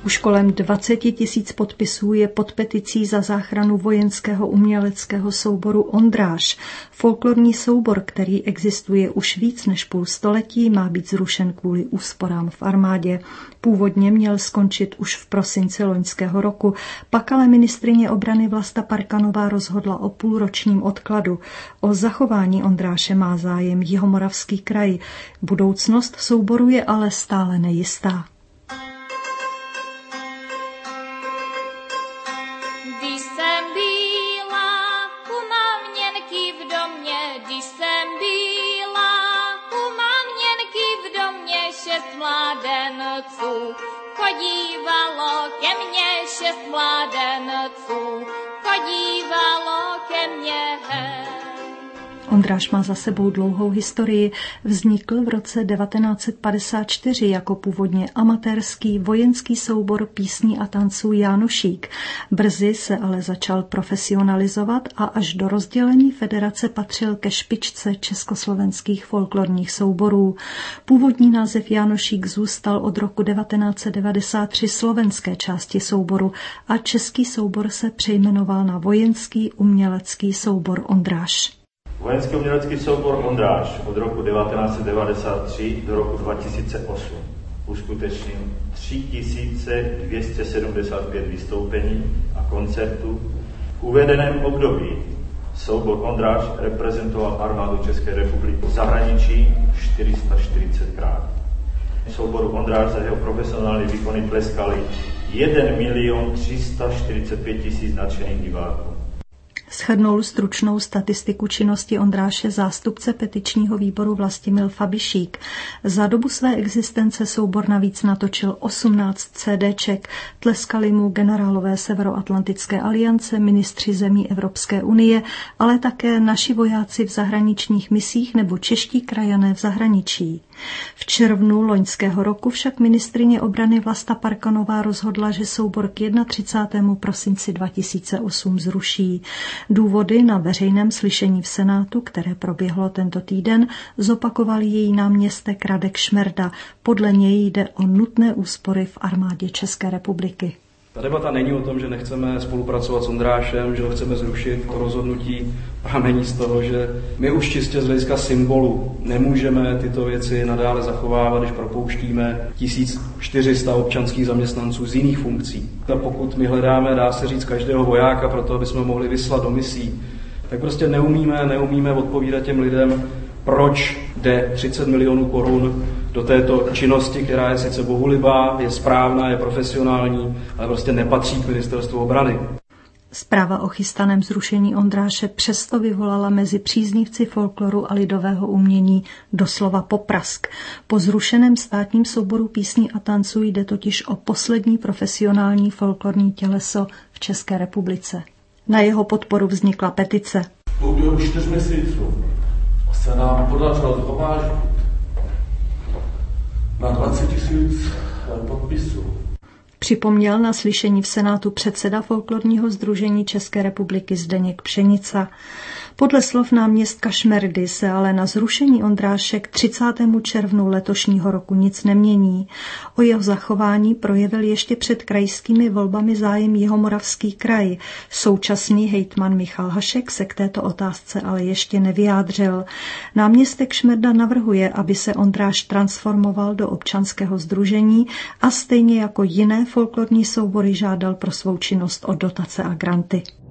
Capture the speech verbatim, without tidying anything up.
Už kolem dvacet tisíc podpisů je pod peticí za záchranu vojenského uměleckého souboru Ondráš. Folklorní soubor, který existuje už víc než půl století, má být zrušen kvůli úsporám v armádě. Původně měl skončit už v prosinci loňského roku, pak ale ministryně obrany Vlasta Parkanová rozhodla o půlročním odkladu. O zachování Ondráše má zájem Jihomoravský kraj. Budoucnost souboru je ale stále nejistá. Chodívalo ke mně šest mládenců, chodívalo ke mně. Ondráš má za sebou dlouhou historii. Vznikl v roce devatenáct set padesát čtyři jako původně amatérský vojenský soubor písní a tanců Jánošík. Brzy se ale začal profesionalizovat a až do rozdělení federace patřil ke špičce československých folklorních souborů. Původní název Jánošík zůstal od roku devatenáct set devadesát tři slovenské části souboru a český soubor se přejmenoval na vojenský umělecký soubor Ondráš. Vojenský umělecký soubor Ondráš od roku devatenáct set devadesát tři do roku dva tisíce osm uskutečnil tři tisíce dvě stě sedmdesát pět vystoupení a koncertů. V uvedeném období soubor Ondráš reprezentoval armádu České republiky v zahraničí čtyři sta čtyřicet krát. Souboru Ondráš za jeho profesionální výkony tleskali jeden milion tři sta čtyřicet pět tisíc nadšených diváků. Shrnul stručnou statistiku činnosti Ondráše zástupce petičního výboru Vlastimil Fabišík. Za dobu své existence soubor navíc natočil osmnáct CDček. Tleskali mu generálové Severoatlantické aliance, ministři zemí Evropské unie, ale také naši vojáci v zahraničních misích nebo čeští krajané v zahraničí. V červnu loňského roku však ministryně obrany Vlasta Parkanová rozhodla, že soubor k třicátému prvnímu prosinci dva tisíce osm zruší. Důvody na veřejném slyšení v Senátu, které proběhlo tento týden, zopakoval její náměstek Radek Šmerda. Podle něj jde o nutné úspory v armádě České republiky. Ta debata není o tom, že nechceme spolupracovat s Ondrášem, že ho chceme zrušit. To rozhodnutí pramení z toho, že my už čistě z hlediska symbolu nemůžeme tyto věci nadále zachovávat, když propouštíme tisíc čtyři sta občanských zaměstnanců z jiných funkcí. A pokud my hledáme, dá se říct, každého vojáka pro to, aby jsme mohli vyslat do misí, tak prostě neumíme, neumíme odpovídat těm lidem, proč jde třicet milionů korun do této činnosti, která je sice bohulibá, je správná, je profesionální, ale prostě nepatří k ministerstvu obrany. Zpráva o chystaném zrušení Ondráše přesto vyvolala mezi příznivci folkloru a lidového umění doslova poprask. Po zrušeném státním souboru písní a tanců jde totiž o poslední profesionální folklorní těleso v České republice. Na jeho podporu vznikla petice. V průběhu čtyř měsíců se nám podařilo zhromáždit na dvacet tisíc podpisů. Připomněl na slyšení v Senátu předseda folklorního sdružení České republiky Zdeněk Pšenica. Podle slov náměstka Šmerdy se ale na zrušení Ondráše k třicátému červnu letošního roku nic nemění. O jeho zachování projevil ještě před krajskými volbami zájem Jihomoravský kraj. Současný hejtman Michal Hašek se k této otázce ale ještě nevyjádřil. Náměstek Šmerda navrhuje, aby se Ondráš transformoval do občanského sdružení a stejně jako jiné folklorní soubory žádal pro svou činnost o dotace a granty.